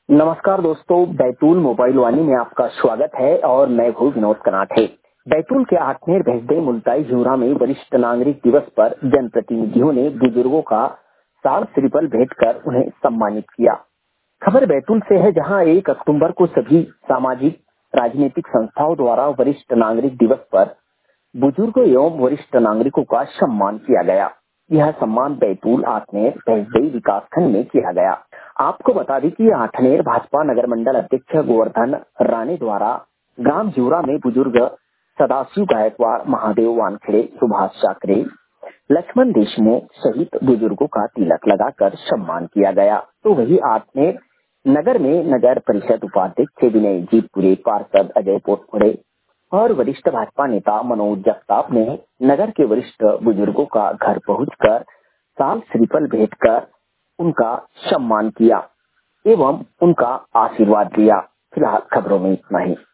नमस्कार दोस्तों, बैतूल मोबाइल वाणी में आपका स्वागत है और मैं हूँ विनोद कनाठे। बैतूल के आठनेर भेजदे मुल्ताई झूरा में वरिष्ठ नागरिक दिवस पर जनप्रतिनिधियों ने बुजुर्गों का साल श्रीफल भेंट कर उन्हें सम्मानित किया। खबर बैतूल से है, जहां 1 अक्टूबर को सभी सामाजिक राजनीतिक संस्थाओं द्वारा वरिष्ठ नागरिक दिवस पर बुजुर्गों एवं वरिष्ठ नागरिकों का सम्मान किया गया। यह सम्मान बैतूल आठनेर भेजदे विकासखंड में किया गया। आपको बता दें कि आठनेर भाजपा नगर मंडल अध्यक्ष गोवर्धन राणे द्वारा ग्राम झूरा में बुजुर्ग सदाशिव गायकवाड़, महादेव वानखेड़े, सुभाष चाकरे, लक्ष्मण देशमुख सहित बुजुर्गों का तिलक लगाकर सम्मान किया गया। तो वही आठनेर नगर में नगर परिषद उपाध्यक्ष विनय जीतपुरे, पार्षद अजय पोटपुरे और वरिष्ठ भाजपा नेता मनोज जगताप ने नगर के वरिष्ठ बुजुर्गों का घर पहुंचकर साल श्रीफल भेंट कर उनका सम्मान किया एवं उनका आशीर्वाद लिया। फिलहाल खबरों में इतना ही।